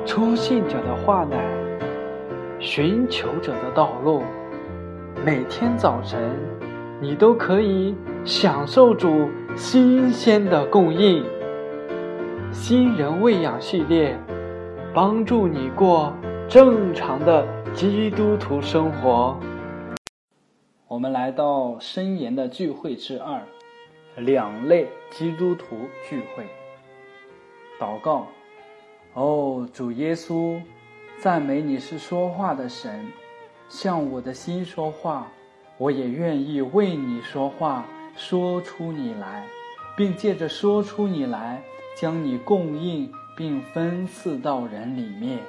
初信者的话乃寻求者的道路。每天早晨，你都可以享受主新鲜的供应。新人喂养系列，帮助你过正常的基督徒生活。我们来到申言的聚会之2，两类基督徒聚会。祷告：主耶稣，赞美你是说话的神，向我的心说话，我也愿意为你说话，说出你来，并借着说出你来，将你供应并分赐到人里面。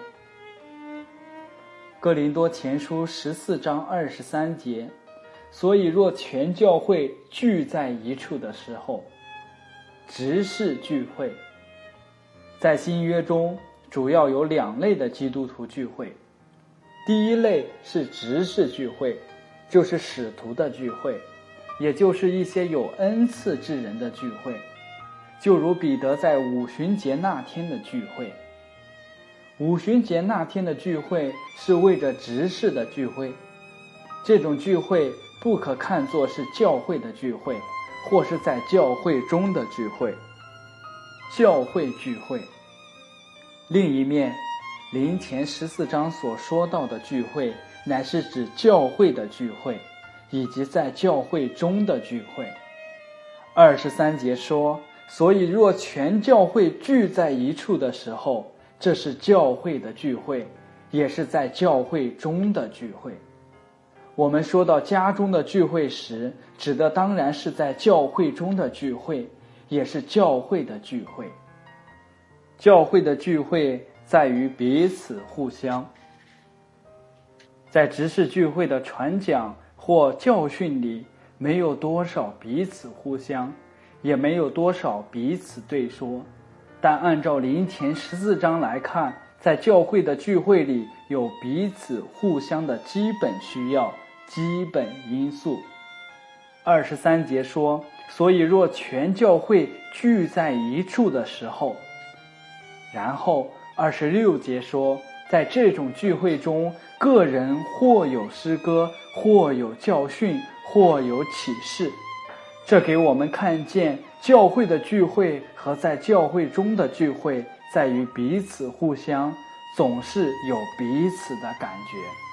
哥林多前书14章23节，所以若全教会聚在一处的时候，执事聚会。在新约中主要有2类的基督徒聚会。第一类是执事聚会，就是使徒的聚会，也就是一些有恩赐之人的聚会，就如彼得在五旬节那天的聚会。五旬节那天的聚会是为着执事的聚会，这种聚会不可看作是教会的聚会，或是在教会中的聚会。教会聚会。另一面，林前14章所说到的聚会，乃是指教会的聚会，以及在教会中的聚会。23节说，所以若全教会聚在一处的时候，这是教会的聚会，也是在教会中的聚会。我们说到家中的聚会时，指的当然是在教会中的聚会，也是教会的聚会。教会的聚会在于彼此互相。在执事聚会的传讲或教训里，没有多少彼此互相，也没有多少彼此对说，但按照林前14章来看，在教会的聚会里有彼此互相的基本需要、基本因素。23节说，所以若全教会聚在一处的时候。然后26节说，在这种聚会中，个人或有诗歌，或有教训，或有启示。这给我们看见教会的聚会和在教会中的聚会在于彼此互相，总是有彼此的感觉。